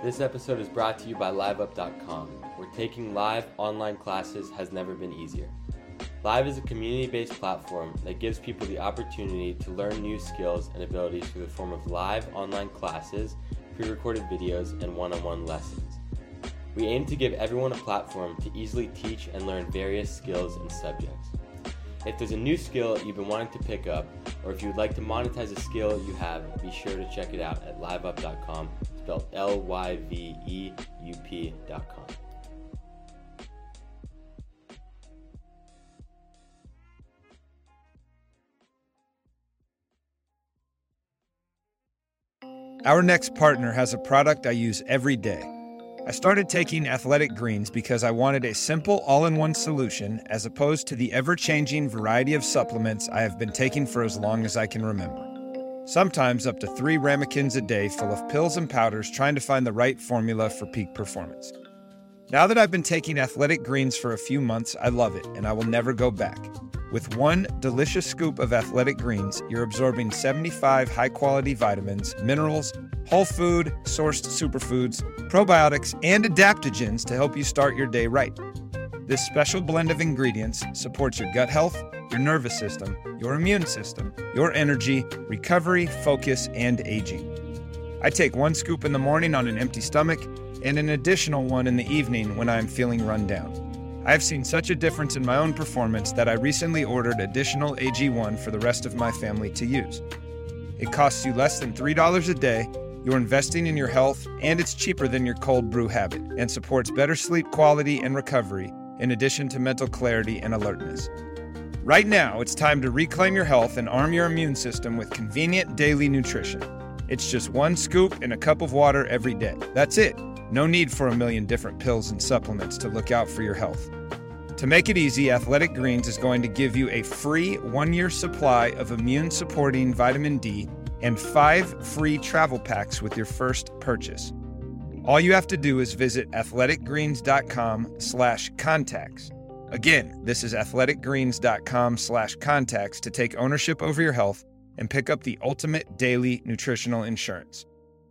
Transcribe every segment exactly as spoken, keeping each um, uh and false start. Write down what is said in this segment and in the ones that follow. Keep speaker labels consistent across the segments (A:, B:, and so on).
A: This episode is brought to you by live up dot com, where taking live online classes has never been easier. Live is a community-based platform that gives people the opportunity to learn new skills and abilities through the form of live online classes, pre-recorded videos, and one-on-one lessons. We aim to give everyone a platform to easily teach and learn various skills and subjects. If there's a new skill you've been wanting to pick up, or if you would like to monetize a skill you have, be sure to check it out at live up dot com, spelled L Y V E U P dot com.
B: Our next partner has a product I use every day. I started taking Athletic Greens because I wanted a simple all-in-one solution as opposed to the ever-changing variety of supplements I have been taking for as long as I can remember. Sometimes up to three ramekins a day full of pills and powders trying to find the right formula for peak performance. Now that I've been taking Athletic Greens for a few months, I love it and I will never go back. With one delicious scoop of Athletic Greens, you're absorbing seventy-five high-quality vitamins, minerals, whole food, sourced superfoods, probiotics, and adaptogens to help you start your day right. This special blend of ingredients supports your gut health, your nervous system, your immune system, your energy, recovery, focus, and aging. I take one scoop in the morning on an empty stomach and an additional one in the evening when I am feeling run down. I have seen such a difference in my own performance that I recently ordered additional A G one for the rest of my family to use. It costs you less than three dollars a day, you're investing in your health, and it's cheaper than your cold brew habit, and supports better sleep quality and recovery, in addition to mental clarity and alertness. Right now, it's time to reclaim your health and arm your immune system with convenient daily nutrition. It's just one scoop in a cup of water every day. That's it. No need for a million different pills and supplements to look out for your health. To make it easy, Athletic Greens is going to give you a free one-year supply of immune-supporting vitamin D and five free travel packs with your first purchase. All you have to do is visit athletic greens dot com slash contacts. Again, this is athletic greens dot com slash contacts to take ownership over your health and pick up the ultimate daily nutritional insurance.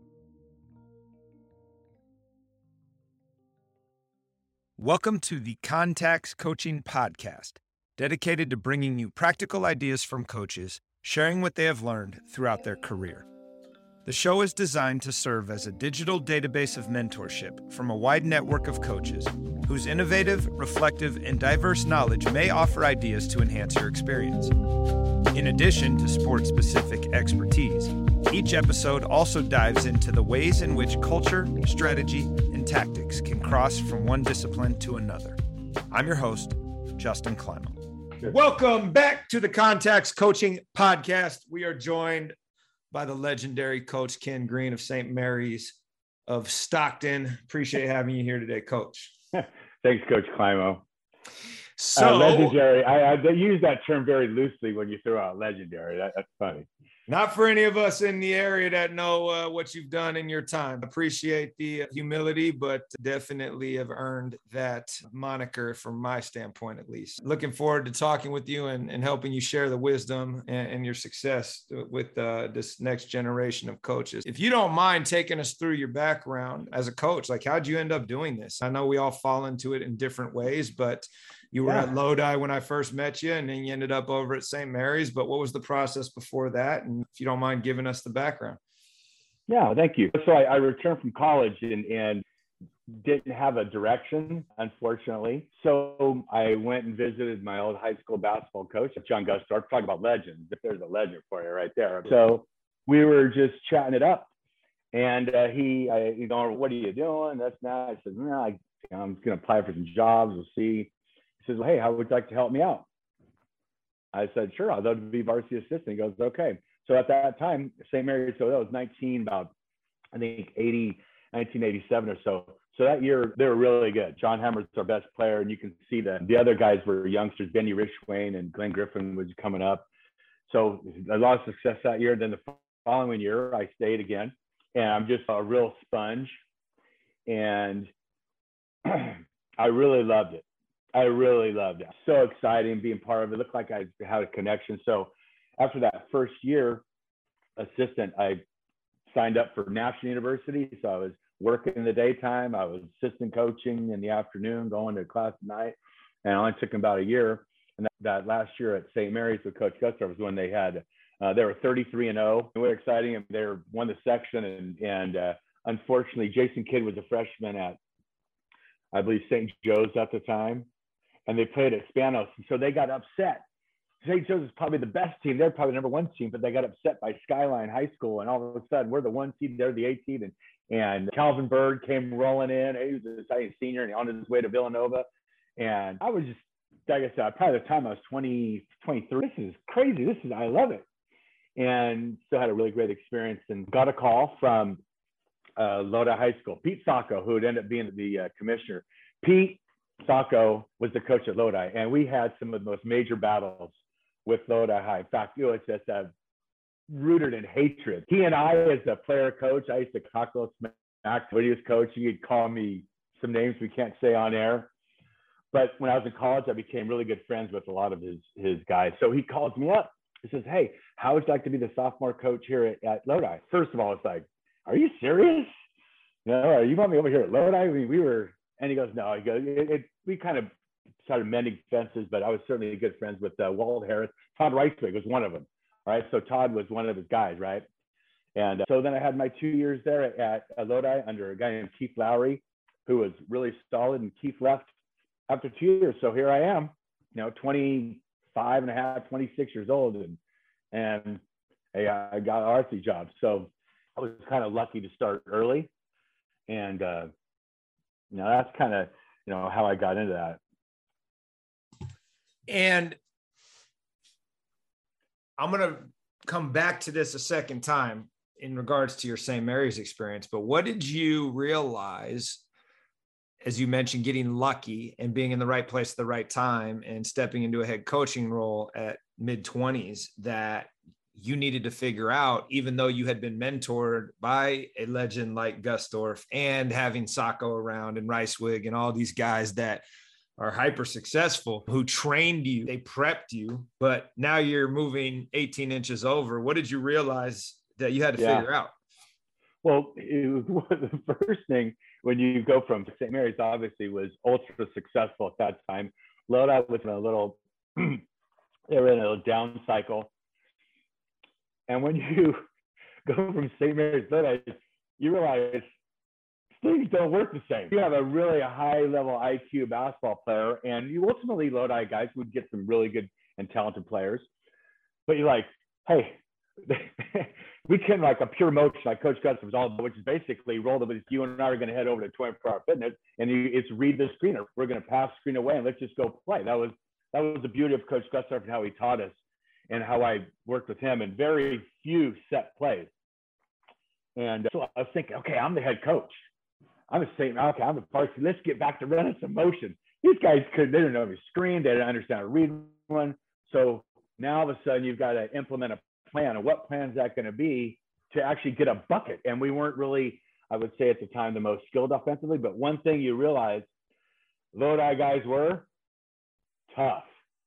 B: Welcome to the Contacts Coaching Podcast, dedicated to bringing you practical ideas from coaches, sharing what they have learned throughout their career. The show is designed to serve as a digital database of mentorship from a wide network of coaches whose innovative, reflective, and diverse knowledge may offer ideas to enhance your experience. In addition to sport-specific expertise, each episode also dives into the ways in which culture, strategy, and tactics can cross from one discipline to another. I'm your host, Justin Kleinel. Welcome back to the Contacts Coaching Podcast. We are joined by the legendary Coach Ken Green of Saint Mary's of Stockton. Appreciate having you here today, Coach.
C: Thanks, Coach Climo.
B: So
C: uh, legendary. I, I use that term very loosely when you throw out legendary. That, that's funny.
B: Not for any of us in the area that know uh, what you've done in your time. Appreciate the humility, but definitely have earned that moniker from my standpoint, at least. Looking forward to talking with you and, and helping you share the wisdom and, and your success with uh, this next generation of coaches. If you don't mind taking us through your background as a coach, like how'd you end up doing this? I know we all fall into it in different ways, but you were
C: yeah.
B: at Lodi when I first met you, and then you ended up over at Saint Mary's. But what was the process before that? And if you don't mind giving us the background.
C: Yeah, thank you. So I, I returned from college and, and didn't have a direction, unfortunately. So I went and visited my old high school basketball coach, John Gustorp. Talk about legends. If there's a legend for you right there. So we were just chatting it up. And uh, he, I, you know, what are you doing? That's not. I said, no, I, I'm going to apply for some jobs. We'll see. He says, well, hey, how would you like to help me out? I said, sure, I'd love to be varsity assistant. He goes, okay. So at that time, Saint Mary's, so that was nineteen, about, I think, eighty, nineteen eighty-seven or so. So that year, they were really good. John Hammer's our best player, and you can see that the other guys were youngsters. Benny Richwain and Glenn Griffin was coming up. So a lot of success that year. Then the following year, I stayed again, and I'm just a real sponge. And I really loved it. I really loved it. So exciting being part of it. It looked like I had a connection. So after that first year assistant, I signed up for National University. So I was working in the daytime. I was assistant coaching in the afternoon, going to class at night. And it only took them about a year. And that, that last year at Saint Mary's with Coach Gustar was when they had, uh, they were thirty-three and oh. They were exciting. And they were, won the section. And, and uh, unfortunately, Jason Kidd was a freshman at, I believe, Saint Joe's at the time. And they played at Spanos. And so they got upset. Saint Joe's is probably the best team. They're probably the number one team, but they got upset by Skyline High School. And all of a sudden, we're the one seed, they're the eight seed. And, and Calvin Bird came rolling in. He was a exciting senior and on his way to Villanova. And I was just, like I said, probably the time I was twenty, twenty-three. This is crazy. This is, I love it. And so I had a really great experience and got a call from uh, Lodi High School, Pete Sacco, who would end up being the uh, commissioner. Pete Sacco was the coach at Lodi, and we had some of the most major battles with Lodi High. In fact, it was just uh, rooted in hatred. He and I, as a player coach, I used to talk a little smack when he was coaching. He'd call me some names we can't say on air. But when I was in college, I became really good friends with a lot of his, his guys. So he calls me up. He says, hey, how would you like to be the sophomore coach here at, at Lodi? First of all, it's like, are you serious? No, you want me over here at Lodi? I mean, we were, and he goes, no, he goes, it, it, we kind of started mending fences, but I was certainly good friends with uh, Walt Harris. Todd Reiswig was one of them. All right. So Todd was one of his guys. Right. And uh, so then I had my two years there at, at Lodi under a guy named Keith Lowry, who was really solid. And Keith left after two years. So here I am, you know, twenty-five and a half, twenty-six years old. And, and hey, I got an R C job. So I was kind of lucky to start early. And, uh, you know, that's kind of, you know, how I got into that.
B: And I'm going to come back to this a second time in regards to your Saint Mary's experience, but what did you realize, as you mentioned, getting lucky and being in the right place at the right time and stepping into a head coaching role at mid twenties, that you needed to figure out, even though you had been mentored by a legend like Gusdorf and having Sacco around and Reiswig and all these guys that are hyper successful, who trained you, they prepped you, but now you're moving eighteen inches over. What did you realize that you had to yeah. figure out?
C: Well, it was, the first thing when you go from Saint Mary's, obviously, was ultra successful at that time. Lodi was in a little, they were in a little down cycle. And when you go from Saint Mary's to Lodi, you realize things don't work the same. You have a really high level I Q basketball player, and you ultimately Lodi guys would get some really good and talented players. But you're like, hey, we can, like a pure motion, like Coach Gus was all about, which is basically roll the, you and I are going to head over to twenty-four hour fitness, and you, it's read the screener. We're going to pass screen away and let's just go play. That was that was the beauty of Coach Gus and how he taught us and how I worked with him in very few set plays. And so I was thinking, okay, I'm the head coach. I'm a Saint okay, I'm the varsity. Let's get back to running some motion. These guys couldn't, they didn't know the screen, they didn't understand how to read one. So now all of a sudden you've got to implement a plan. And what plan is that going to be to actually get a bucket? And we weren't really, I would say at the time, the most skilled offensively. But one thing you realize, Lodi guys were tough.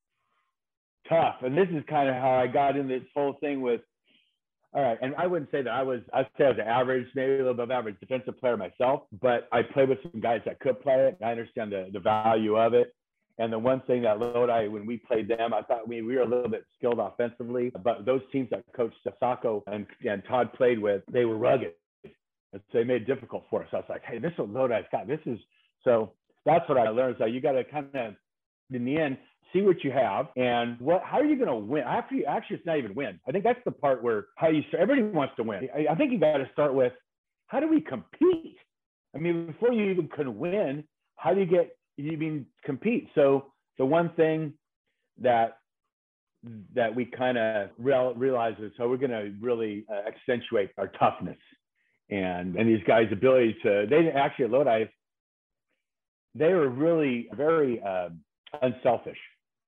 C: Tough. And this is kind of how I got into this whole thing with, all right, and I wouldn't say that I was, I'd say I was an average, maybe a little bit of average defensive player myself, but I played with some guys that could play it. And I understand the, the value of it. And the one thing that Lodi, when we played them, I thought we, we were a little bit skilled offensively, but those teams that Coach Sacco and, and Todd played with, they were rugged. And so they made it difficult for us. I was like, hey, this is what Lodi's got. This is, so that's what I learned. So you got to kind of, in the end, see what you have and what, how are you going to win? After you, actually, it's not even win. I think that's the part where how you, everybody wants to win. I, I think you got to start with, how do we compete? I mean, before you even can win, how do you get, you mean compete? So the one thing that that we kind of real, realize is how we're going to really uh, accentuate our toughness and and these guys' ability to. They actually at Lodi, they were really very uh, unselfish.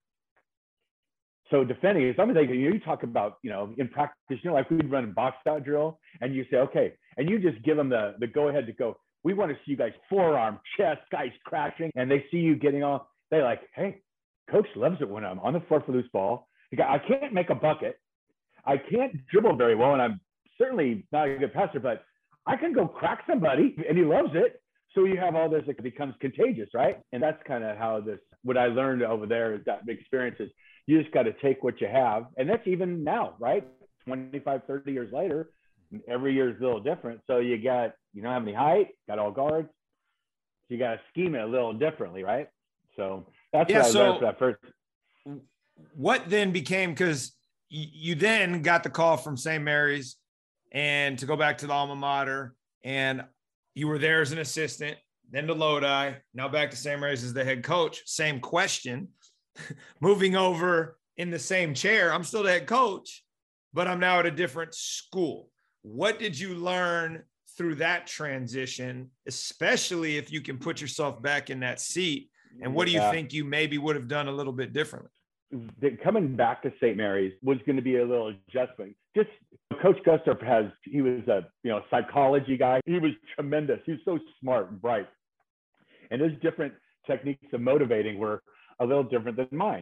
C: So defending is something that you talk about, you know, in practice, you know, like we'd run a box out drill, and you say, okay, and you just give them the the go ahead to go. We want to see you guys forearm, chest, guys crashing, and they see you getting off. They're like, hey, coach loves it when I'm on the floor for loose ball. I can't make a bucket. I can't dribble very well, and I'm certainly not a good passer, but I can go crack somebody, and he loves it. So you have all this, it becomes contagious, right? And that's kind of how this, what I learned over there is that experience is you just got to take what you have. And that's even now, right? twenty-five, thirty years later, every year is a little different. So you got, you don't have any height, got all guards. So you got to scheme it a little differently, right? So that's
B: yeah,
C: what I
B: so
C: learned for that first.
B: What then became, because you then got the call from Saint Mary's and to go back to the alma mater, and you were there as an assistant, then to Lodi, now back to Saint Mary's as the head coach. Same question. Moving over in the same chair, I'm still the head coach, but I'm now at a different school. What did you learn through that transition, especially if you can put yourself back in that seat? And what do you
C: yeah.
B: think you maybe would have done a little bit differently?
C: Coming back to Saint Mary's was going to be a little adjustment. Just Coach Gustorp has, he was a, you know, psychology guy. He was tremendous. He was so smart and bright. And his different techniques of motivating were a little different than mine.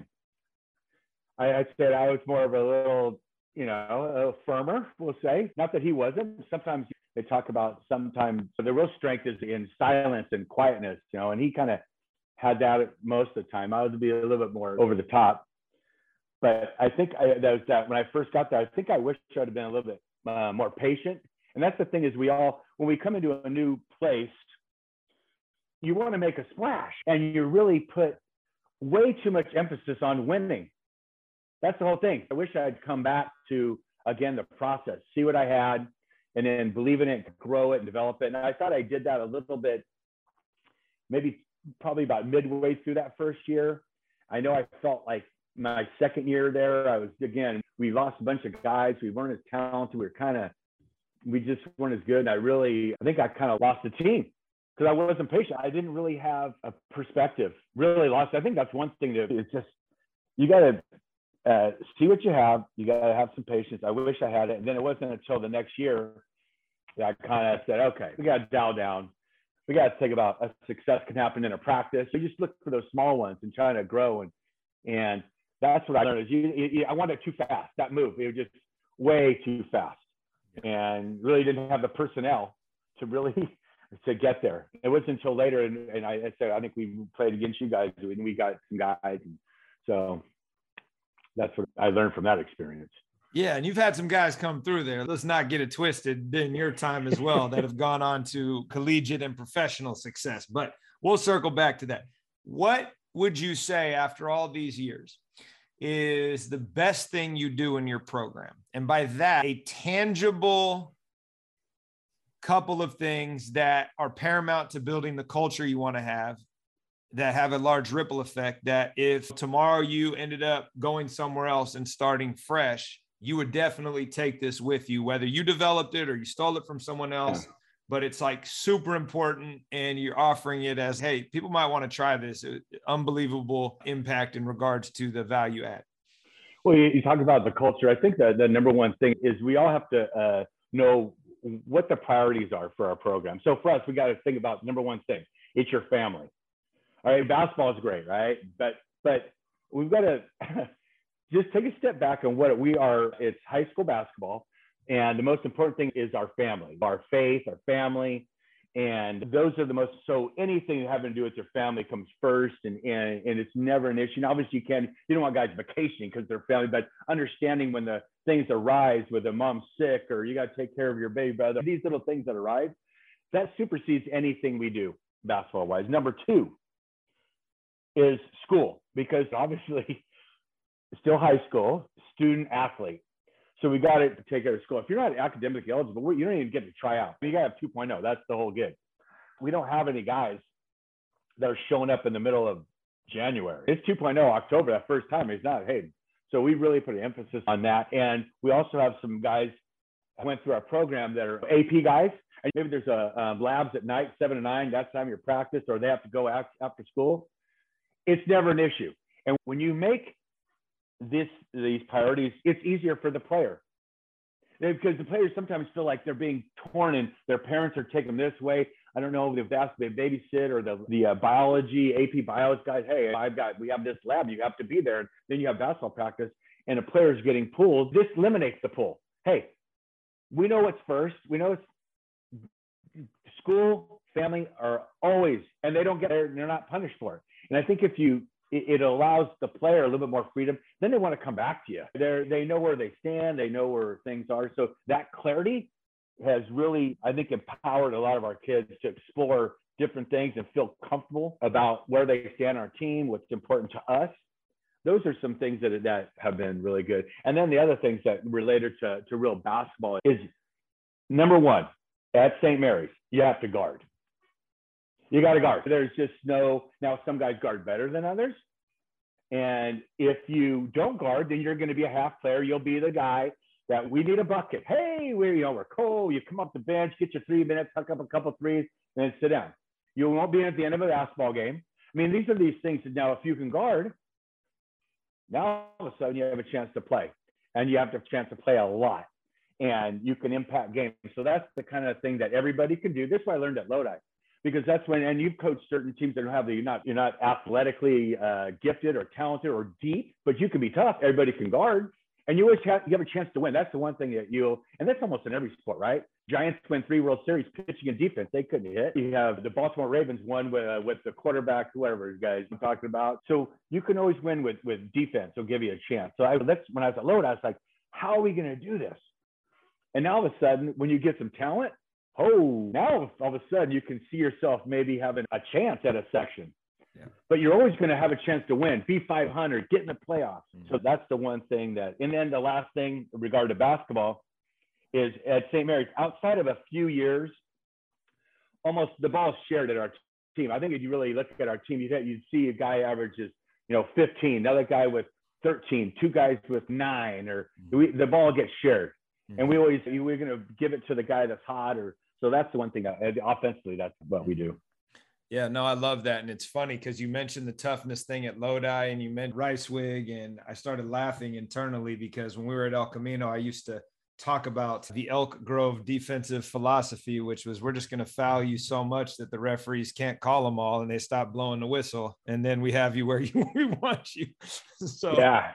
C: I, I said I was more of a little, you know, a little firmer, we'll say. Not that he wasn't. Sometimes they talk about sometimes the real strength is in silence and quietness, you know, and he kind of had that most of the time. I would be a little bit more over the top. But I think I, that was that when I first got there, I think I wish I would have been a little bit uh, more patient. And that's the thing is we all, when we come into a new place, you want to make a splash and you really put way too much emphasis on winning. That's the whole thing. I wish I had come back to, again, the process, see what I had, and then believe in it, grow it and develop it. And I thought I did that a little bit, maybe probably about midway through that first year. I know I felt like my second year there, I was, again, we lost a bunch of guys. We weren't as talented. We were kind of, we just weren't as good. And I really, I think I kind of lost the team because I wasn't patient. I didn't really have a perspective, really lost. I think that's one thing to, it's just, you got to uh, see what you have. You got to have some patience. I wish I had it. And then it wasn't until the next year that I kind of said, okay, we got to dial down. We got to think about a success can happen in a practice. So you just look for those small ones and trying to grow. And, and that's what I learned is you, you, I wanted it too fast, that move. It was just way too fast and really didn't have the personnel to really, to get there. It wasn't until later. And, and I, I said, I think we played against you guys and we got some guys. And so that's what I learned from that experience.
B: Yeah, and you've had some guys come through there. Let's not get it twisted in your time as well that have gone on to collegiate and professional success. But we'll circle back to that. What would you say after all these years is the best thing you do in your program? And by that, a tangible couple of things that are paramount to building the culture you want to have, that have a large ripple effect, that if tomorrow you ended up going somewhere else and starting fresh, you would definitely take this with you, whether you developed it or you stole it from someone else, yeah. But it's like super important and you're offering it as, hey, people might want to try this. Unbelievable impact in regards to the value add.
C: Well, you, you talk about the culture. I think that the number one thing is we all have to uh, know what the priorities are for our program. So for us, we got to think about number one thing. It's your family. All right, basketball is great, right? But but we've got to just take a step back on what we are. It's high school basketball. And the most important thing is our family, our faith, our family. And those are the most, so anything having to do with your family comes first and, and, and it's never an issue. And obviously you can't, you don't want guys vacationing because they're family, but understanding when the things arise, whether mom's sick or you got to take care of your baby brother, these little things that arise, that supersedes anything we do basketball wise. Number two is school, because obviously still high school, student athlete. So we got to take care of school. If you're not academically eligible, you don't even get to try out. You got to have two point oh. That's the whole gig. We don't have any guys that are showing up in the middle of January. It's two point oh October, that first time. He's not, hey. So we really put an emphasis on that. And we also have some guys that went through our program that are A P guys. And maybe there's a um, labs at night, seven to nine, that's the time your practice, or they have to go out after school. It's never an issue. And when you make this these priorities, it's easier for the player, because the players sometimes feel like they're being torn and their parents are taking them this way. I don't know if that's the babysit or the the uh, biology A P biology guys. Hey, I've got we have this lab, you have to be there. And then you have basketball practice, and a player's getting pulled. This eliminates the pull. Hey, we know what's first. We know it's school, family are always, and they don't get, they're, they're not punished for it. And I think if you, it, it allows the player a little bit more freedom, then they want to come back to you. They're, they know where they stand, they know where things are. So that clarity has really, I think, empowered a lot of our kids to explore different things and feel comfortable about where they stand on our team, what's important to us. Those are some things that, that have been really good. And then the other things that related to, to real basketball is, number one, at Saint Mary's, you have to guard. You got to guard. There's just no, now some guys guard better than others. And if you don't guard, then you're going to be a half player. You'll be the guy that we need a bucket. Hey, we're, you know, we're cold. You come up the bench, get your three minutes, tuck up a couple threes, and then sit down. You won't be at the end of a basketball game. I mean, these are these things that now if you can guard, now all of a sudden you have a chance to play, and you have a chance to play a lot, and you can impact games. So that's the kind of thing that everybody can do. This is what I learned at Lodi, because that's when, and you've coached certain teams that don't have the, you're not, you're not athletically uh, gifted or talented or deep, but you can be tough. Everybody can guard, and you always have, you have a chance to win. That's the one thing that you'll, and that's almost in every sport, right? Giants win three World Series pitching and defense. They couldn't hit. You have the Baltimore Ravens won with, uh, with the quarterback, whoever guys I'm talking about. So you can always win with, with defense. They'll give you a chance. So I, that's when I was at Lodi, I was like, how are we going to do this? And now all of a sudden, when you get some talent, oh, now all of a sudden you can see yourself maybe having a chance at a section. Yeah. But you're always going to have a chance to win, be five hundred, get in the playoffs. Mm-hmm. So that's the one thing that, and then the last thing in regard to basketball is at Saint Mary's, outside of a few years, almost the ball is shared at our team. I think if you really look at our team, you'd, you'd see a guy averages, you know, fifteen, another guy with thirteen, two guys with nine, or mm-hmm. we, the ball gets shared. Mm-hmm. And we always, we're going to give it to the guy that's hot, or, so that's the one thing, uh, offensively, that's what we do.
B: Yeah, no, I love that. And it's funny because you mentioned the toughness thing at Lodi and you mentioned Ricewig, and I started laughing internally because when we were at El Camino, I used to talk about the Elk Grove defensive philosophy, which was we're just going to foul you so much that the referees can't call them all and they stop blowing the whistle. And then we have you where you, we want you. So yeah,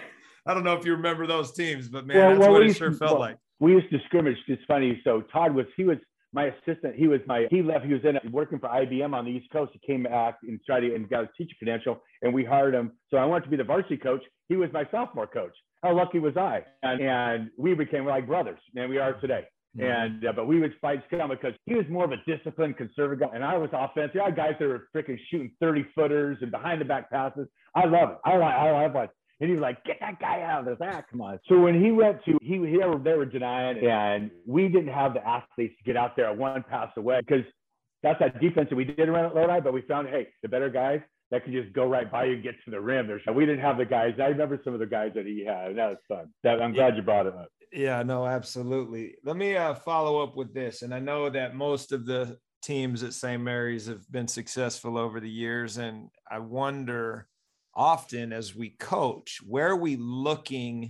B: I don't know if you remember those teams, but man, well, that's well, what it sure to, felt well, like.
C: We used to scrimmage. It's funny. So Todd was, he was my assistant. He was my, he left, he was in working for I B M on the East Coast. He came back and tried to, and got a teacher credential, and we hired him. So I wanted to be the varsity coach. He was my sophomore coach. How lucky was I? And, and we became like brothers, and we are today. Mm-hmm. And, uh, but we would fight scum because he was more of a disciplined conservative guy, and I was offensive. I had guys that were freaking shooting thirty footers and behind the back passes. I love it. I like, I love it. And he was like, get that guy out of this. Ah, come on. So when he went to, he, he they were denying, and we didn't have the athletes to get out there one pass away, because that's that defense that we did run at Lodi, but we found, hey, the better guys that could just go right by you and get to the rim. There's, we didn't have the guys. I remember some of the guys that he had, and that was fun. That, I'm glad you brought it up.
B: Yeah, no, absolutely. Let me uh, follow up with this. And I know that most of the teams at Saint Mary's have been successful over the years. And I wonder often as we coach, where are we looking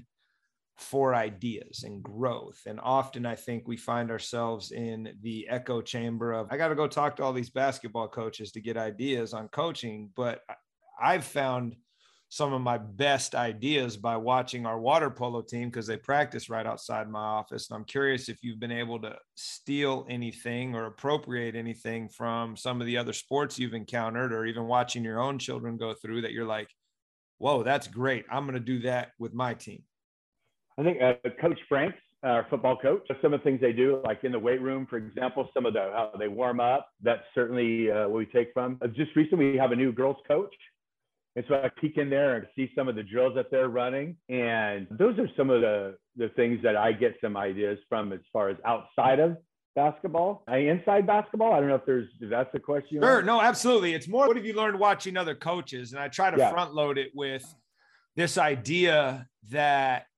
B: for ideas and growth? And often I think we find ourselves in the echo chamber of, I got to go talk to all these basketball coaches to get ideas on coaching. But I've found some of my best ideas by watching our water polo team, because they practice right outside my office. And I'm curious if you've been able to steal anything or appropriate anything from some of the other sports you've encountered, or even watching your own children go through that you're like, whoa, that's great. I'm going to do that with my team.
C: I think uh, Coach Franks, our football coach, some of the things they do, like in the weight room, for example, some of the, how they warm up, that's certainly uh, what we take from. Uh, just recently, we have a new girls coach. And so I peek in there and see some of the drills that they're running. And those are some of the, the things that I get some ideas from as far as outside of basketball. I, inside basketball, I don't know if there's, if that's the question.
B: Sure, no, absolutely. It's more, what have you learned watching other coaches? And I try to yeah. front load it with this idea that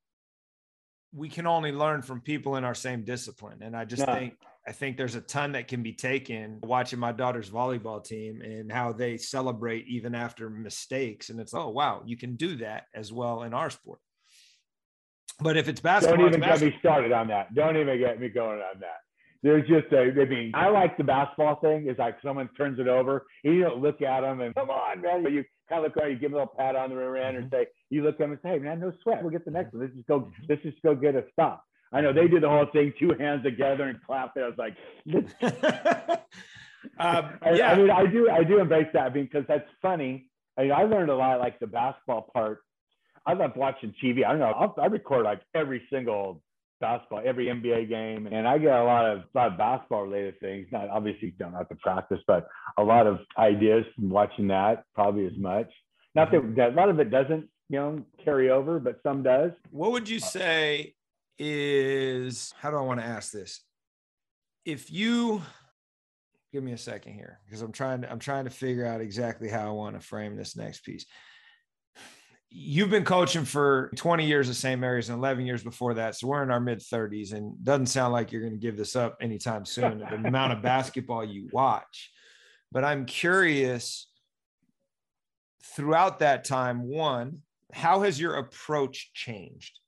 B: we can only learn from people in our same discipline. And I just no. think, I think there's a ton that can be taken watching my daughter's volleyball team and how they celebrate even after mistakes. And it's, oh, wow, you can do that as well in our sport. But if it's basketball,
C: don't even
B: basketball.
C: get me started on that. Don't even get me going on that. There's just a, I mean, I like the basketball thing. Is like someone turns it over and you don't look at them and come on, man. But you kind of look around, you give them a little pat on the rear end, mm-hmm. and say, you look at them and say, hey, man, no sweat. We'll get the next one. Let's just go, let's just go get a stop. I know they do the whole thing, two hands together and clap it. I was like,
B: um,
C: I,
B: yeah.
C: I mean, I do, I do embrace that because that's funny. I mean, I learned a lot, like the basketball part. I love watching T V. I don't know. I'll, I record like every single basketball, every N B A game, and I get a lot of, a lot of basketball related things. Not obviously don't have to practice, but a lot of ideas from watching that, probably as much. Not that, that a lot of it doesn't, you know, carry over, but some does.
B: What would you say is, how do I want to ask this? If you give me a second here, because I'm trying to, I'm trying to figure out exactly how I want to frame this next piece. You've been coaching for twenty years at Saint Mary's and eleven years before that. So we're in our mid thirties, and doesn't sound like you're going to give this up anytime soon, the amount of basketball you watch. But I'm curious, throughout that time, one, how has your approach changed?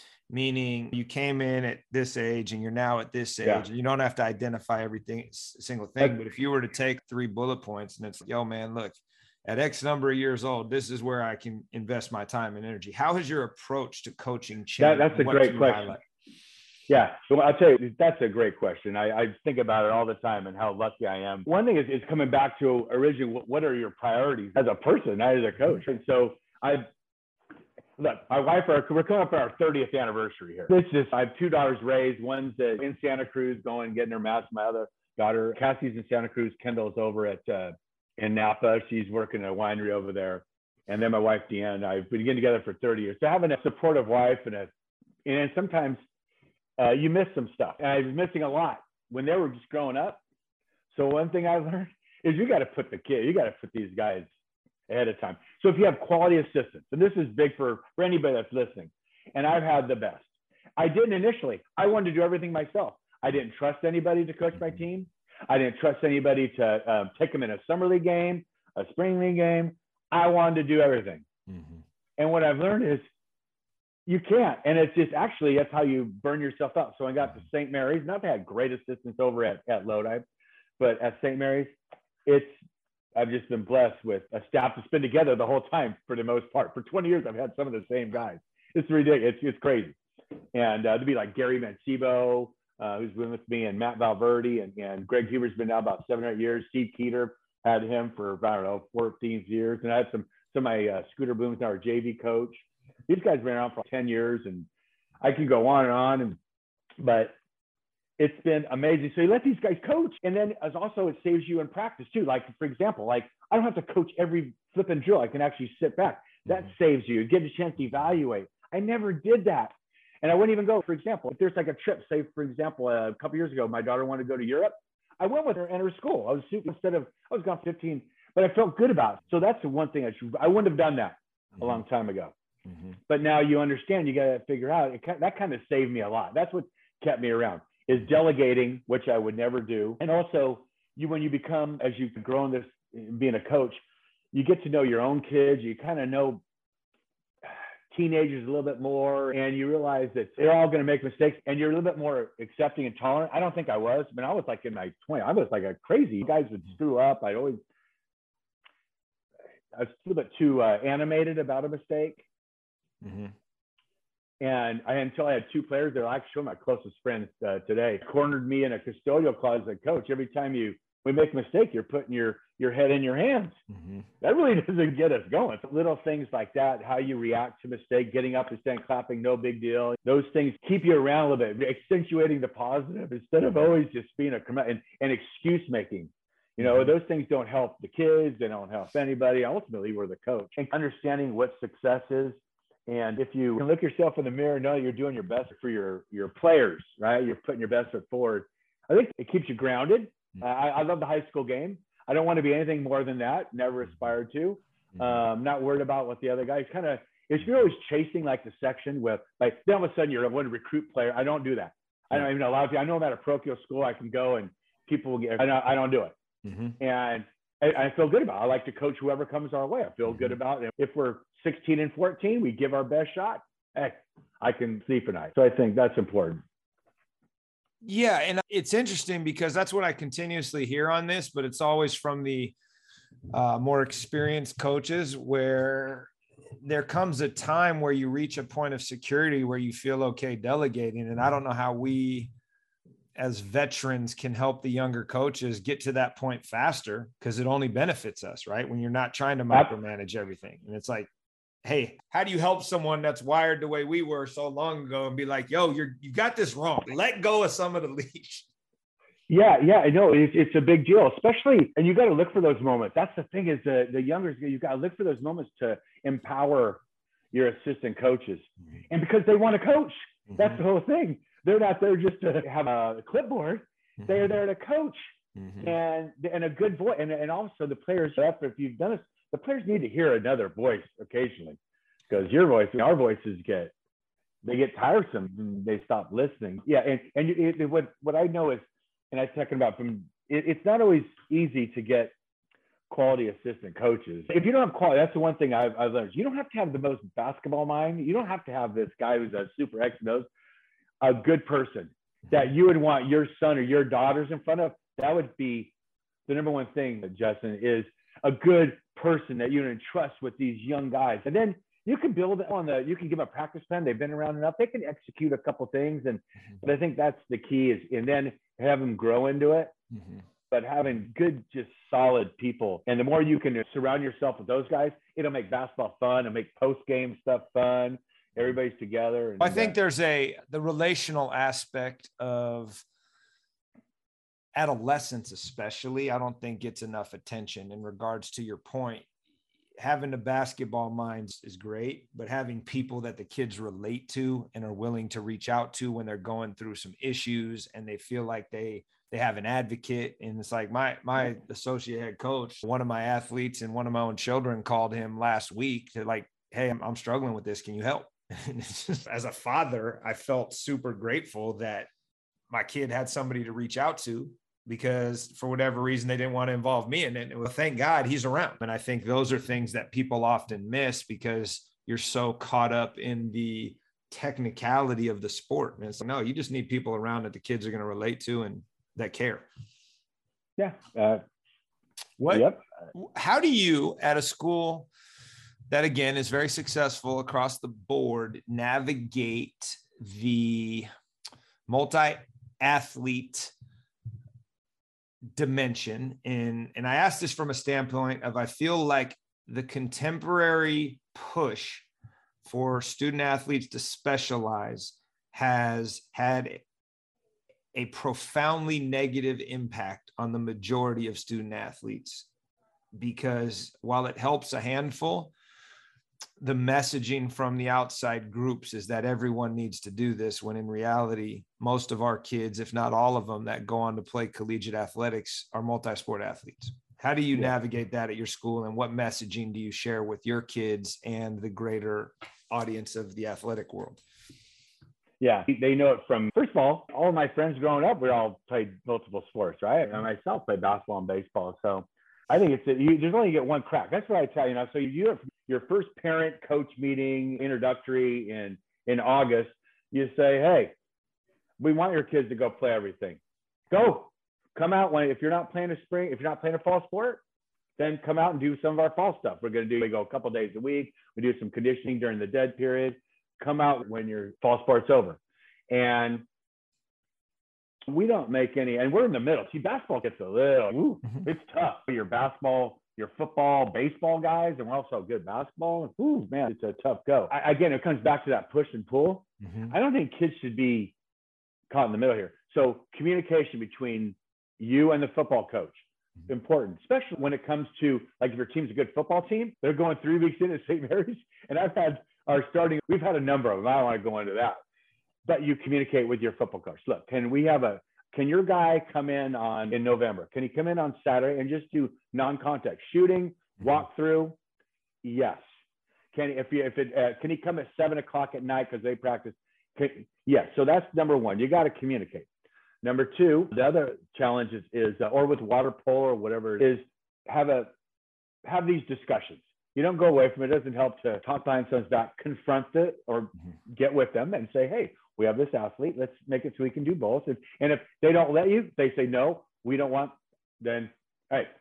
B: Meaning you came in at this age and you're now at this age,
C: yeah.
B: and you don't have to identify everything, single thing. But if you were to take three bullet points and it's, yo, man, look, at X number of years old, this is where I can invest my time and energy. How has your approach to coaching changed?
C: That, that's a
B: what
C: great question. Highlight? Yeah, so I'll tell you, that's a great question. I, I think about it all the time and how lucky I am. One thing is, is coming back to originally, what, what are your priorities as a person, not as a coach? And so I, look, my wife, are, we're coming up on our thirtieth anniversary here. This is, I have two daughters raised. One's in Santa Cruz going, getting her master's. My other daughter, Cassie's in Santa Cruz. Kendall's over at, uh, in Napa. She's working at a winery over there. And then my wife, Deanne, and I've been together for thirty years. So having a supportive wife and a, and sometimes uh, you miss some stuff. And I was missing a lot when they were just growing up. So one thing I learned is you got to put the kid, you got to put these guys ahead of time. So if you have quality assistants, and this is big for, for anybody that's listening, and I've had the best. I didn't initially. I wanted to do everything myself. I didn't trust anybody to coach my team. I didn't trust anybody to uh, take them in a summer league game, a spring league game. I wanted to do everything. Mm-hmm. And what I've learned is you can't. And it's just actually, that's how you burn yourself out. So I got to Saint Mary's. Not that I had great assistants over at, at Lodi, but at Saint Mary's, it's, I've just been blessed with a staff that's been together the whole time for the most part. For twenty years, I've had some of the same guys. It's ridiculous. It's, it's crazy. And uh, to be like Gary Mancebo, Uh, who's been with me, and Matt Valverde, and, and Greg Huber's been now about seven or eight years. Steve Keeter had him for, I don't know, fourteen years. And I had some, some of my uh, Scooter Booms, now our J V coach. These guys have been around for ten years, and I can go on and on. And but it's been amazing. So you let these guys coach. And then as also it saves you in practice too. Like, for example, like I don't have to coach every flipping drill. I can actually sit back. That mm-hmm. saves you. You get a chance to evaluate. I never did that. And I wouldn't even go, for example, if there's like a trip, say, for example, a couple years ago, my daughter wanted to go to Europe. I went with her and her school. I was super, instead of, I was gone fifteen, but I felt good about it. So that's the one thing I should, I wouldn't have done that mm-hmm. a long time ago. Mm-hmm. But now you understand, you got to figure out, it, that kind of saved me a lot. That's what kept me around, is delegating, which I would never do. And also, you when you become, as you grow in this, being a coach, you get to know your own kids. You kind of know teenagers a little bit more, and you realize that they're all going to make mistakes, and you're a little bit more accepting and tolerant. I don't think I was. I mean, I was like in my twenties. I was like a crazy. You guys would screw up. I'd always, I was a little bit too uh, animated about a mistake. Mm-hmm. And I, until I had two players that are actually my closest friends uh, today, cornered me in a custodial clause as a coach. Every time you we make a mistake, you're putting your your head in your hands. Mm-hmm. That really doesn't get us going. So little things like that, how you react to mistake, getting up and saying, clapping, no big deal. Those things keep you around a little bit, accentuating the positive instead of always just being a and, and excuse making. You know, mm-hmm. those things don't help the kids. They don't help anybody. Ultimately, we're the coach. And understanding what success is. And if you can look yourself in the mirror and know you're doing your best for your, your players, right? You're putting your best foot forward. I think it keeps you grounded. Mm-hmm. I, I love the high school game. I don't want to be anything more than that. Never aspired to. Mm-hmm. Um, not worried about what the other guys kind of, if you're always chasing like the section with, like, then all of a sudden you're a one recruit player. I don't do that. I don't even allow you. I know I'm at a parochial school. I can go and people will get, I don't, I don't do it. Mm-hmm. And I, I feel good about it. I like to coach whoever comes our way. I feel mm-hmm. good about it. If we're sixteen and fourteen, we give our best shot. Hey, I can sleep at night. So I think that's important.
B: Yeah. And it's interesting because that's what I continuously hear on this, but it's always from the uh, more experienced coaches where there comes a time where you reach a point of security where you feel okay delegating. And I don't know how we as veterans can help the younger coaches get to that point faster, because it only benefits us, right? When you're not trying to micromanage everything. And it's like, hey, how do you help someone that's wired the way we were so long ago and be like, yo, you're, you got this wrong. Let go of some of the leash.
C: Yeah, yeah, I know. It's, it's a big deal, especially, and you got to look for those moments. That's the thing is the, the younger, you got to look for those moments to empower your assistant coaches. And because they want to coach, mm-hmm. that's the whole thing. They're not there just to have a clipboard. Mm-hmm. They're there to coach mm-hmm. and, and a good voice. And, and also the players, after if you've done this, the players need to hear another voice occasionally, because your voice, our voices get, they get tiresome and they stop listening. Yeah. And, and it, it, what, what I know is, and I'm talking about from, it, it's not always easy to get quality assistant coaches. If you don't have quality, that's the one thing I've, I've learned. You don't have to have the most basketball mind. You don't have to have this guy who's a super X and O's. A good person that you would want your son or your daughters in front of. That would be the number one thing, Justin, is a good person that you entrust with these young guys. And then you can build on the, you can give them a practice pen. They've been around enough. They can execute a couple things. And mm-hmm. but I think that's the key is, and then have them grow into it. Mm-hmm. But having good, just solid people. And the more you can surround yourself with those guys, it'll make basketball fun and make post-game stuff fun. Everybody's together. And
B: I think there's a, the relational aspect of adolescence, especially, I don't think gets enough attention in regards to your point. Having the basketball minds is great, but having people that the kids relate to and are willing to reach out to when they're going through some issues and they feel like they, they have an advocate. And it's like my, my associate head coach, one of my athletes and one of my own children called him last week to like, hey, I'm, I'm struggling with this. Can you help? And it's just, as a father, I felt super grateful that my kid had somebody to reach out to, because for whatever reason, they didn't want to involve me in it. And well, thank God he's around. And I think those are things that people often miss because you're so caught up in the technicality of the sport. And it's like, no, you just need people around that the kids are going to relate to and that care.
C: Yeah. Uh,
B: what,
C: yep.
B: How do you at a school that again is very successful across the board navigate the multi-athlete dimension? And, and I ask this from a standpoint of, I feel like the contemporary push for student athletes to specialize has had a profoundly negative impact on the majority of student athletes, because while it helps a handful, the messaging from the outside groups is that everyone needs to do this, when in reality, most of our kids, if not all of them that go on to play collegiate athletics, are multi-sport athletes. How do you yeah. navigate that at your school, and what messaging do you share with your kids and the greater audience of the athletic world?
C: Yeah, they know it from, first of all, all of my friends growing up, we all played multiple sports, right? And I myself played basketball and baseball. So I think it's, a, you just only get one crack. That's what I tell you now. So you have your first parent coach meeting introductory in, in August, you say, hey, we want your kids to go play everything. Go, come out when, if you're not playing a spring, if you're not playing a fall sport, then come out and do some of our fall stuff. We're going to do, we go a couple days a week. We do some conditioning during the dead period. Come out when your fall sport's over. And we don't make any, and we're in the middle. See, basketball gets a little, ooh, it's tough. Your basketball, your football, baseball guys, and we're also good basketball. Ooh, man, it's a tough go. I, again, it comes back to that push and pull. Mm-hmm. I don't think kids should be caught in the middle here. So communication between you and the football coach, mm-hmm. important, especially when it comes to, like, if your team's a good football team, they're going three weeks in at Saint Mary's. And I've had our starting, we've had a number of them. I don't want to go into that. But you communicate with your football coach. Look, can we have a, can your guy come in on in November? Can he come in on Saturday and just do non-contact shooting, walk through? Yes. Can if you if it uh, can he come at seven o'clock at night because they practice? Can, yes. So that's number one. You got to communicate. Number two, the other challenge is, is uh, or with water polo or whatever, is have a have these discussions. You don't go away from it. It doesn't help to talk behind someone's back, confront it, or mm-hmm. get with them and say, hey, we have this athlete. Let's make it so we can do both. And, and if they don't let you, they say, no, we don't want, then, hey,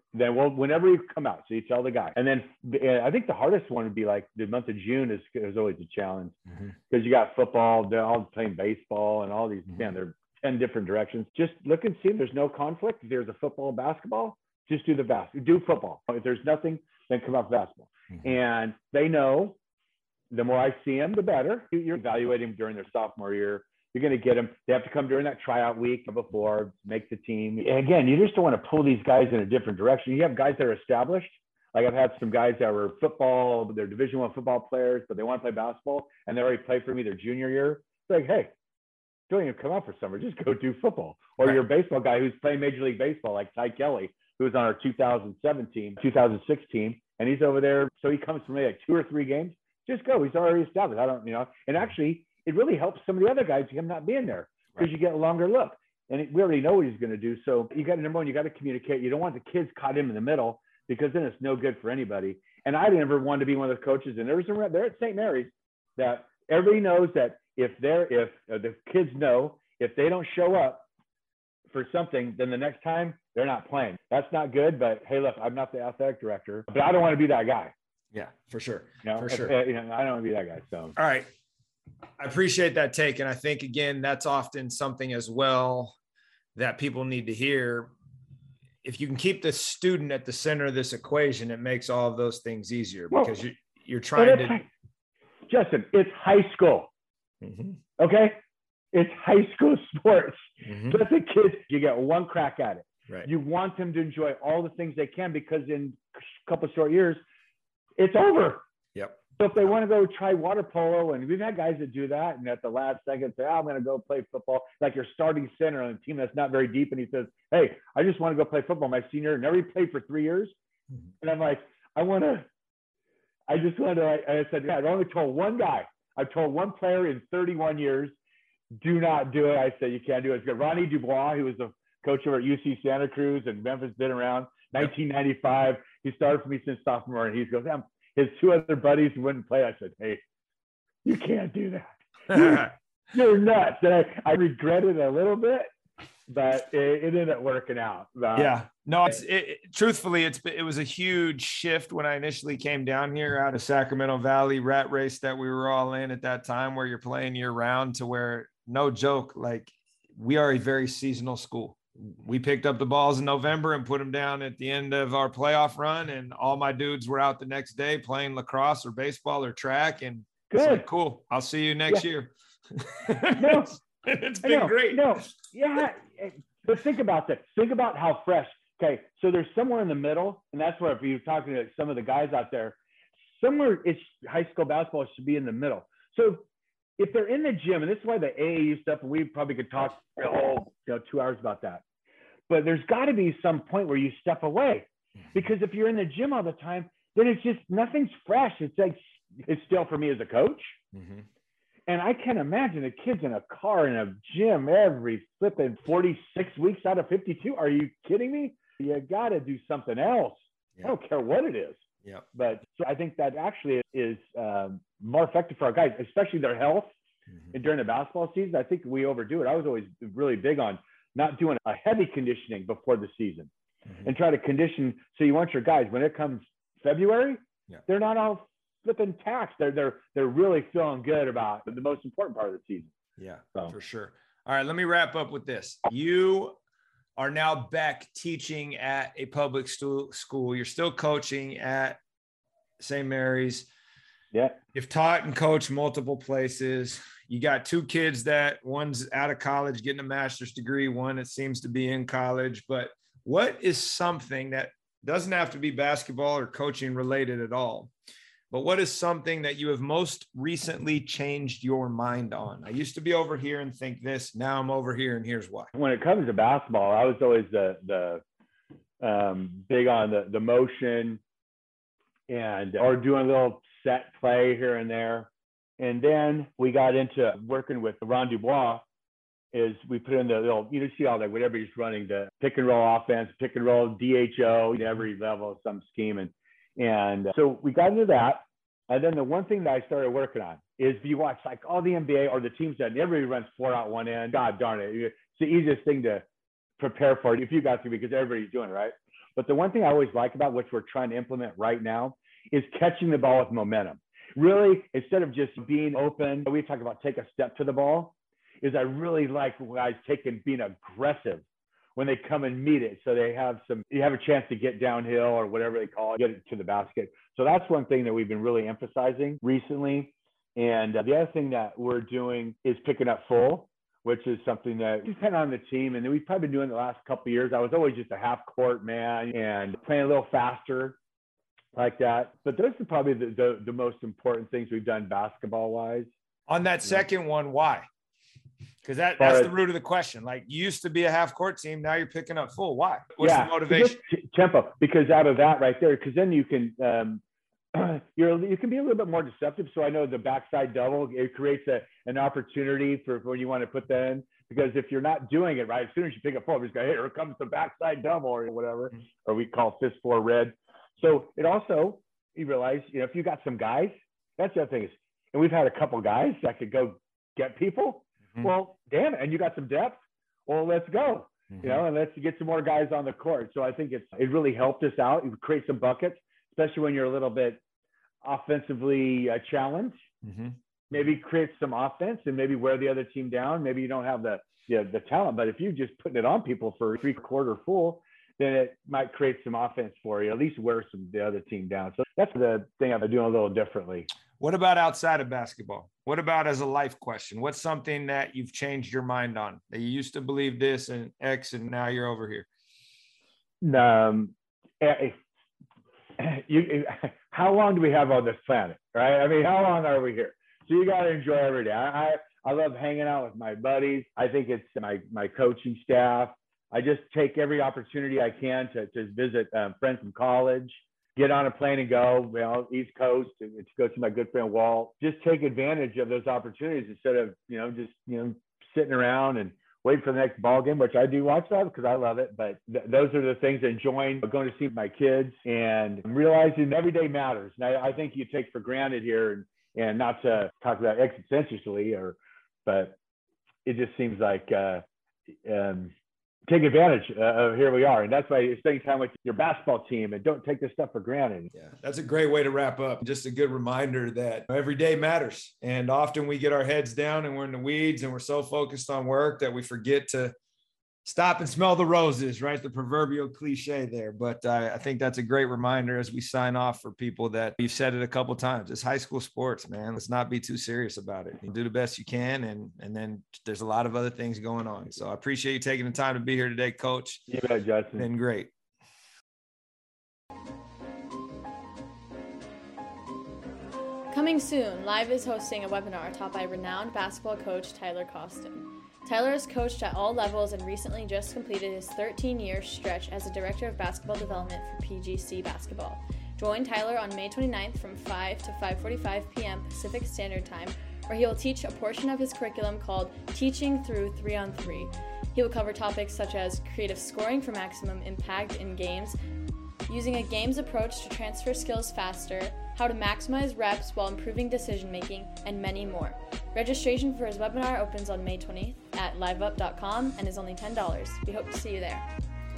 C: Then, well, whenever you come out, so you tell the guy. And then uh, I think the hardest one would be like the month of June is, is always a challenge because mm-hmm. you got football, they're all playing baseball and all these, mm-hmm. man, they're ten different directions. Just look and see if there's no conflict. If there's a football and basketball, just do the basketball, do football. If there's nothing, then come out basketball. Mm-hmm. And they know the more I see them, the better. You're evaluating them during their sophomore year. You're going to get them. They have to come during that tryout week before, make the team. And again, you just don't want to pull these guys in a different direction. You have guys that are established. Like I've had some guys that were football, they're Division One football players, but they want to play basketball, and they already played for me their junior year. It's like, hey, don't even come out for summer. Just go do football. Or right. You're a baseball guy who's playing Major League Baseball, like Ty Kelly, who was on our two thousand seventeen, two thousand sixteen, and he's over there. So he comes from maybe like two or three games. Just go. He's already established. I don't, you know, and actually, it really helps some of the other guys, him not being there, because right. you get a longer look. And it, we already know what he's going to do. So you got to, number one, you got to communicate. You don't want the kids caught him in the middle, because then it's no good for anybody. And I never wanted to be one of those coaches. And there was a, there at Saint Mary's that everybody knows that if they're, if uh, the kids know, if they don't show up for something, then the next time they're not playing. That's not good. But hey, look, I'm not the athletic director, but I don't want to be that guy.
D: Yeah, for sure.
C: You know,
D: for
C: if,
D: sure.
C: You know, I don't want to be that guy. So,
D: all right. I appreciate that take. And I think, again, that's often something as well that people need to hear. If you can keep the student at the center of this equation, it makes all of those things easier, because well, you're, you're trying to.
C: High, Justin, it's high school. Mm-hmm. Okay. It's high school sports. Mm-hmm. Let the kids, you get one crack at it.
D: Right.
C: You want them to enjoy all the things they can, because in a couple of short years, it's over.
D: Yep.
C: So if they want to go try water polo, and we've had guys that do that, and at the last second say, oh, I'm going to go play football, like your starting center on a team that's not very deep, and he says, hey, I just want to go play football my senior, and never played for three years. Mm-hmm. And I'm like, I want to, I just want to, I said, yeah, I've only told one guy. I've told one player in thirty-one years, do not do it. I said, you can't do it. It's got Ronnie Dubois, who was the coach over at U C Santa Cruz, and Memphis, been around nineteen ninety-five. He started for me since sophomore, and he goes, damn, his two other buddies wouldn't play. I said, hey, you can't do that. You're nuts. And I, I regretted it a little bit, but it, it ended up working out. But,
D: yeah. No, it's it, it, truthfully, it's it was a huge shift when I initially came down here out of Sacramento Valley rat race that we were all in at that time, where you're playing year round, to where, no joke, like, we are a very seasonal school. We picked up the balls in November and put them down at the end of our playoff run, and all my dudes were out the next day playing lacrosse or baseball or track. And
C: good.
D: It's like, cool, I'll see you next
C: yeah.
D: year.
C: No,
D: it's been great.
C: No, yeah. But think about that. Think about how fresh. Okay, so there's somewhere in the middle, and that's where, if you're talking to some of the guys out there, somewhere it's high school basketball should be in the middle. So if they're in the gym, and this is why the A A U stuff, and we probably could talk oh, you know, two hours about that. But there's got to be some point where you step away, because if you're in the gym all the time, then it's just, nothing's fresh. It's like, it's still for me as a coach. Mm-hmm. And I can't imagine the kids in a car in a gym every flipping forty-six weeks out of fifty-two. Are you kidding me? You got to do something else. Yeah. I don't care what it is.
D: Yeah.
C: But so I think that actually is um, more effective for our guys, especially their health. Mm-hmm. And during the basketball season, I think we overdo it. I was always really big on not doing a heavy conditioning before the season, mm-hmm. and try to condition. So you want your guys, when it comes February, yeah. they're not all flipping taxed. They're, they're, they're really feeling good about the most important part of the season.
D: Yeah,
C: so.
D: For sure. All right, let me wrap up with this. You are now back teaching at a public stu- school. You're still coaching at Saint Mary's.
C: Yeah.
D: You've taught and coached multiple places. You got two kids that one's out of college getting a master's degree, one that seems to be in college. But what is something that doesn't have to be basketball or coaching related at all, but what is something that you have most recently changed your mind on? I used to be over here and think this, now I'm over here and here's why.
C: When it comes to basketball, I was always the, the um, big on the, the motion and, or doing a little set play here and there. And then we got into working with Ron Dubois, is we put in the little, you know, see all that, whatever he's running, the pick and roll offense, pick and roll D H O, every level of some scheme. And, and so we got into that. And then the one thing that I started working on is, if you watch like all the N B A or the teams that everybody runs four out one end, God darn it. It's the easiest thing to prepare for if you got to, because everybody's doing it, right? But the one thing I always like about, which we're trying to implement right now, is catching the ball with momentum. Really, instead of just being open, we talk about take a step to the ball, is I really like guys taking, being aggressive when they come and meet it. So they have some, you have a chance to get downhill or whatever they call it, get it to the basket. So that's one thing that we've been really emphasizing recently. And uh, the other thing that we're doing is picking up full, which is something that depends on the team. And we've probably been doing the last couple of years. I was always just a half court man and playing a little faster like that. But those are probably the, the, the most important things we've done basketball wise.
D: On that second one, why? Because that, that's the root of the question. Like, you used to be a half court team. Now you're picking up full. Why? What's
C: yeah,
D: the motivation?
C: Tempo. Because out of that right there, because then you can, um, you're, you can be a little bit more deceptive. So I know the backside double, it creates a, an opportunity for when you want to put that in. Because if you're not doing it right, as soon as you pick up full, just go, hey, here comes the backside double or whatever, mm-hmm. or we call fist four red. So it also, you realize, you know, if you got some guys, that's the other thing is, and we've had a couple guys that could go get people. Mm-hmm. Well, damn it. And you got some depth. Well, let's go, mm-hmm. you know, and let's get some more guys on the court. So I think it's, it really helped us out. It would create some buckets, especially when you're a little bit offensively uh, challenged. Mm-hmm. Maybe create some offense and maybe wear the other team down. Maybe you don't have the, you know, the talent, but if you just putting it on people for three quarter full, then it might create some offense for you, at least wear some the other team down. So that's the thing I'm doing a little differently.
D: What about outside of basketball? What about as a life question? What's something that you've changed your mind on, that you used to believe this and X and now you're over here?
C: Um, you, how long do we have on this planet, right? I mean, how long are we here? So you got to enjoy every day. I, I, I love hanging out with my buddies. I think it's my, my coaching staff. I just take every opportunity I can to, to visit um, friends from college, get on a plane and go, you know, East Coast to, to go see my good friend Walt. Just take advantage of those opportunities instead of, you know, just, you know, sitting around and waiting for the next ball game, which I do watch that because I love it. But th- those are the things, enjoying going to see my kids and realizing every day matters. And I, I think you take for granted here, and, and not to talk about existentially, or, but it just seems like, uh, um, take advantage uh, of here we are. And that's why you're spending time with your basketball team and don't take this stuff for granted.
D: Yeah, that's a great way to wrap up. Just a good reminder that every day matters. And often we get our heads down and we're in the weeds and we're so focused on work that we forget to stop and smell the roses, right? The proverbial cliche there. But uh, I think that's a great reminder as we sign off for people that you've said it a couple of times. It's high school sports, man. Let's not be too serious about it. You do the best you can. And, and then there's a lot of other things going on. So I appreciate you taking the time to be here today, Coach.
C: You bet, Justin.
D: Been great.
E: Coming soon, Live is hosting a webinar taught by renowned basketball coach Tyler Costin. Tyler has coached at all levels and recently just completed his thirteen-year stretch as a Director of Basketball Development for P G C Basketball. Join Tyler on May twenty-ninth from five to five forty-five p.m. Pacific Standard Time, where he will teach a portion of his curriculum called Teaching Through three on three. He will cover topics such as creative scoring for maximum impact in games, using a games approach to transfer skills faster, how to maximize reps while improving decision-making, and many more. Registration for his webinar opens on May twentieth at live up dot com and is only ten dollars. We hope to see you there.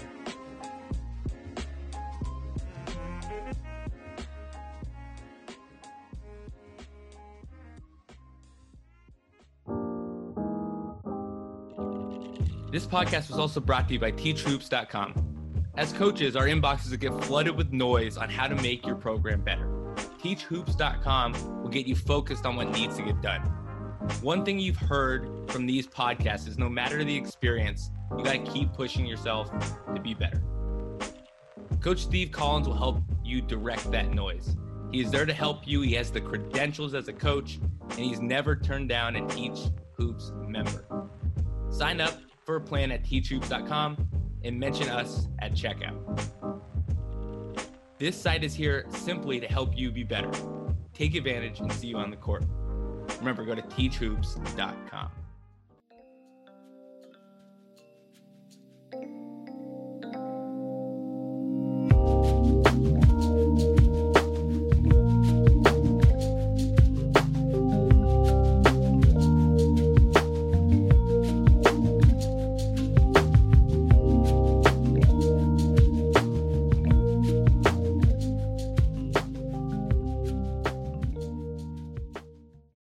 F: This podcast was also brought to you by teach hoops dot com. As coaches, our inboxes get flooded with noise on how to make your program better. teach hoops dot com will get you focused on what needs to get done. One thing you've heard from these podcasts is no matter the experience, you got to keep pushing yourself to be better. Coach Steve Collins will help you direct that noise. He is there to help you. He has the credentials as a coach, and he's never turned down a Teach Hoops member. Sign up for a plan at teach hoops dot com and mention us at checkout. This site is here simply to help you be better. Take advantage and see you on the court. Remember, go to teach hoops dot com.